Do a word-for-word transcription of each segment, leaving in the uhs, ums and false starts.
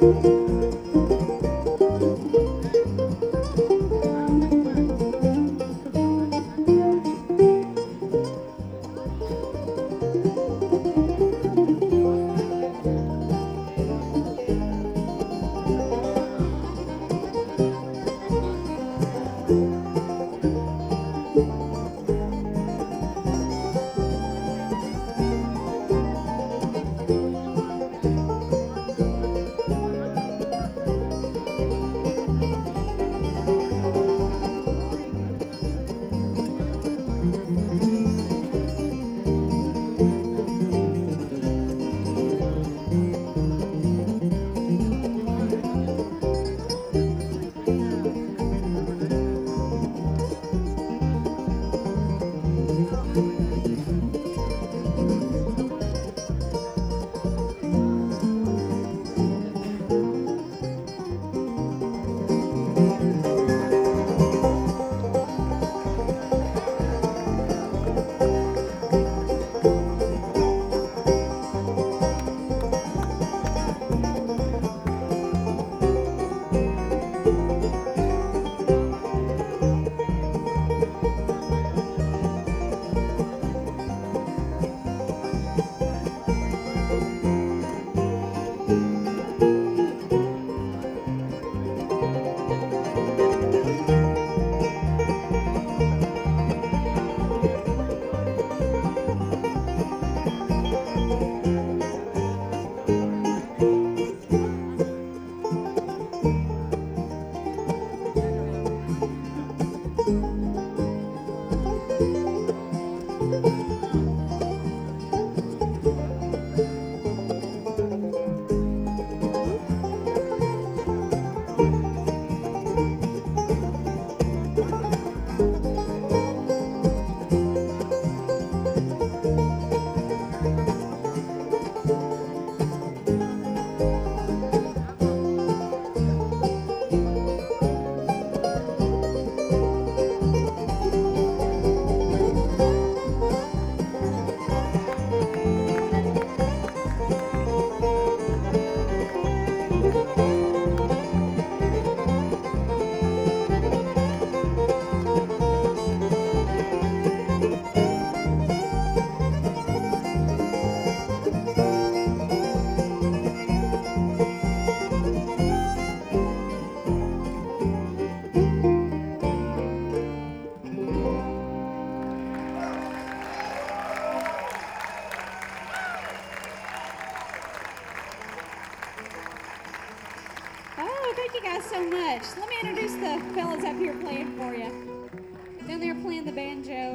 Thank you guys so much. Let me introduce the fellas up here playing for you. Down there playing the banjo.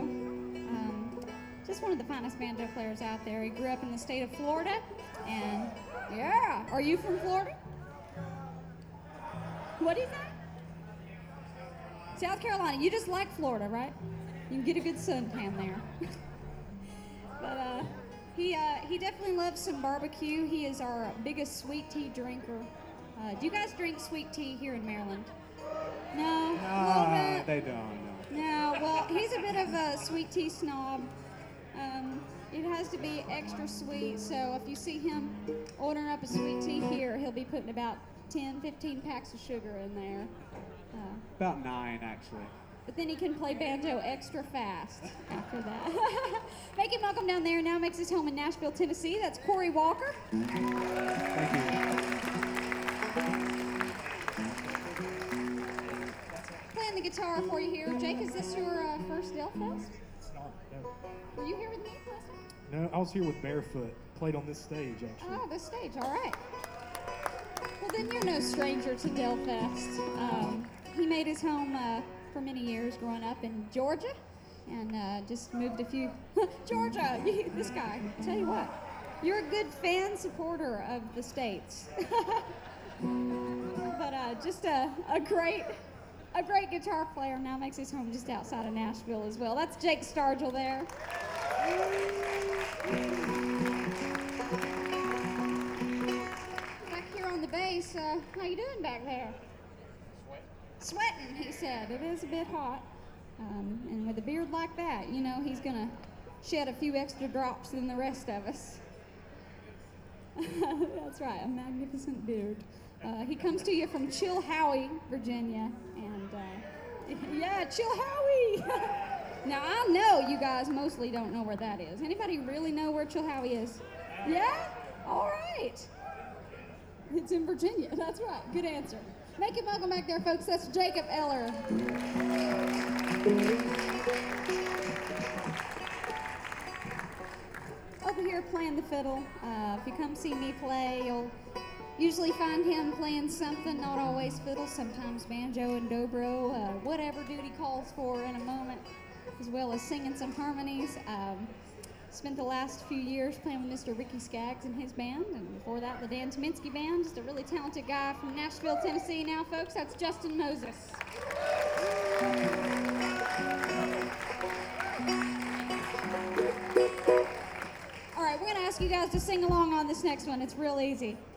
Um, just one of the finest banjo players out there. He grew up in the state of Florida. And, yeah. Are you from Florida? What do you think? South Carolina. You just like Florida, right? You can get a good suntan there. But uh, he, uh, he definitely loves some barbecue. He is our biggest sweet tea drinker. Uh, do you guys drink sweet tea here in Maryland? No? No, they don't. No. No, well, he's a bit of a sweet tea snob. Um, it has to be extra sweet, so if you see him ordering up a sweet tea here, he'll be putting about ten, fifteen packs of sugar in there. Uh, About nine, actually. But then he can play banjo extra fast after that. Make him welcome down there. Now makes his home in Nashville, Tennessee. That's Corey Walker. Thank you. Playing the guitar for you here. Jake, is this your uh, first Del Fest? It's not, no. Were you here with me last time? No, I was here with Barefoot. Played on this stage, actually. Oh, this stage, all right. Well, then you're no stranger to Del Fest. Um, he made his home uh, for many years growing up in Georgia and uh, just moved a few. Georgia, you, this guy, tell you what, you're a good fan supporter of the states. But uh, just a, a great a great guitar player. Now makes his home just outside of Nashville as well. That's Jake Stargell there. Back here on the bass, uh, how you doing back there? Sweating, he said. It is a bit hot. Um, and with a beard like that, you know, he's going to shed a few extra drops than the rest of us. That's right, a magnificent beard. Uh, he comes to you from Chilhowie, Virginia, and uh, yeah, Chilhowie. Now I know you guys mostly don't know where that is. Anybody really know where Chilhowie is? Yeah? All right. It's in Virginia. That's right. Good answer. Make him welcome back there, folks. That's Jacob Eller. Over here playing the fiddle. Uh, if you come see me play, you'll usually find him playing something, not always fiddle, sometimes banjo and dobro, uh, whatever duty calls for in a moment, as well as singing some harmonies. Um, spent the last few years playing with Mister Ricky Skaggs and his band, and before that, the Dan Tominski Band. Just a really talented guy from Nashville, Tennessee. Now, folks, that's Justin Moses. All right, we're going to ask you guys to sing along on this next one. It's real easy.